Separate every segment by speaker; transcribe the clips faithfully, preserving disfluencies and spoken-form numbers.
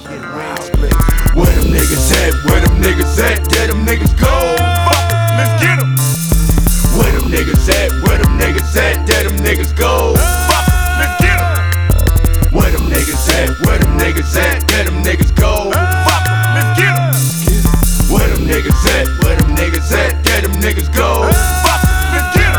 Speaker 1: Where them niggas at? Where them niggas at? There them niggas go. Fuck em, let's get em. Where them niggas at? Where them niggas at? There them niggas go. Fuck em, let's get em. Where them niggas at? Where them niggas at? There them niggas go. Fuck em, let's get em. Where them niggas at? Where them niggas at? There them niggas go. Fuck em, let's get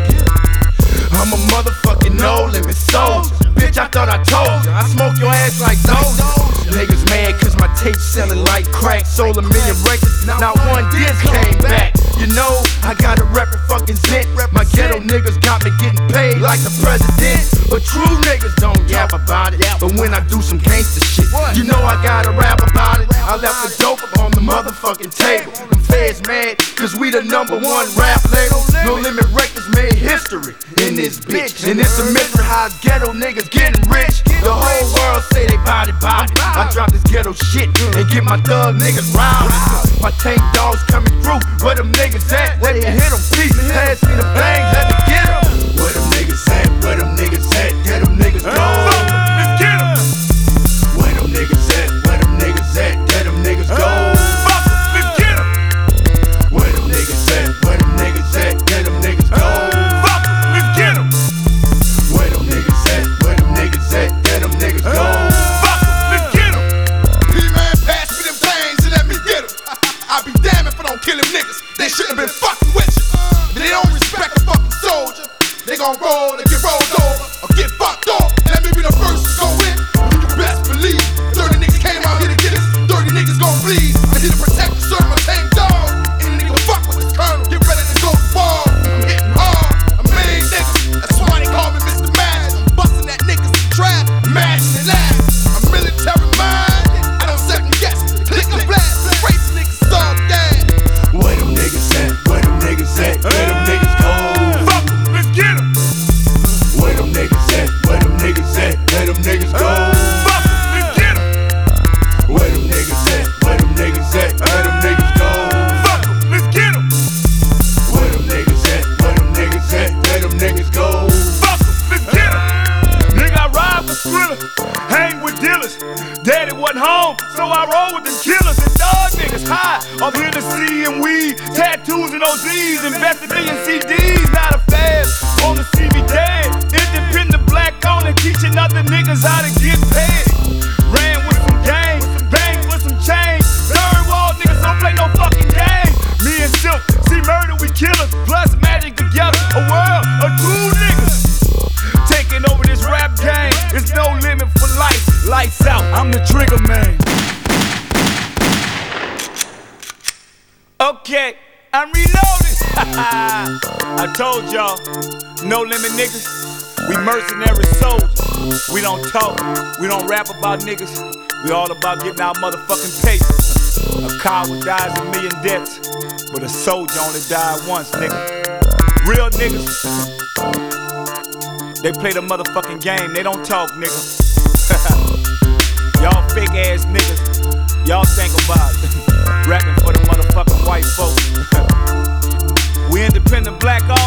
Speaker 1: em. I'm a motherfucking no limit soldier. Bitch, I thought I told ya, I smoke your ass like those. Niggas mad cause my tape selling like crack. Sold a million records, not one disc came back. You know, I got a rapper fucking zit. My ghetto niggas got me getting paid like the president. But true niggas don't yap about it. But when I do some gangster shit, you know I gotta rap about it. I left the dope up on the motherfucking table. Them feds mad cause we the number one rap label. No Limit Records made history in this bitch. And it's a mystery how ghetto niggas getting rich. The whole world say they bout it, bout it. I drop this ghetto shit and get my thug niggas round. My tank dogs coming through, where them niggas at? Let me hit them, peace, pass me the bang, let me get them. Where them niggas at? Where them niggas at? Get them niggas go. Let's get them. Where them niggas at? Where them niggas at? Get them niggas go. Let's get them. Where them niggas at? Where them niggas at? Get them niggas go. Let's get them. Where them niggas at? Where them niggas at? Get them niggas go. Let's get them.
Speaker 2: P-Man, pass me them things and let me get them. I'll be damned if I don't kill them niggas. They shouldn't have been fucking with you. If they don't respect a fucking soldier, they gon' roll and get rolled over or get fucked off. Let me be the first to go in. You can best believe thirty niggas came out here to get us. thirty niggas gon' bleed. I'm here to protect and serve my same dog. Any nigga fuck with this colonel, get ready to go to war. I'm hitting hard, I'm main niggas. That's why they call me Mister Mash. I'm busting that niggas in trap, mashing and laughing. I'm military minded, I don't second guess. Click a blast, race niggas all dead.
Speaker 1: Where them niggas at? Where them niggas at? Where them niggas go? Fuck em, let's get em. Where them niggas at? Where them niggas at? Where them niggas go? Fuck em, let's get em. Where them niggas at? Where them niggas at? Where them niggas go? Fuck em, let's get em. Where them niggas at? Where them niggas at? Where them niggas go? Fuck em, let's get em.
Speaker 3: Nigga, I ride with Thriller, hang with dealers. Daddy wasn't home, so I roll with them killers. And dog niggas high off Hennessy and weed, tattoos and O Zs, invested million C Ds. Not a fad, wanna see me dead. Independent black on and teaching other niggas how to get paid. Ran with some gang, banged with some change. Third wall niggas don't play no fucking game. Me and Silk, see murder, we killers, plus magic together. A world of true niggas taking over this rap game. It's no limit for life. Lights out, I'm the trigger man. Okay, I'm reloading. I told y'all, no limit niggas. We mercenary soldiers. We don't talk, we don't rap about niggas. We all about getting our motherfucking paper. A coward dies a million deaths, but a soldier only died once, nigga. Real niggas, they play the motherfucking game, they don't talk, nigga. Y'all fake ass niggas, y'all think about it. Rapping for the motherfucking white folks. We independent black all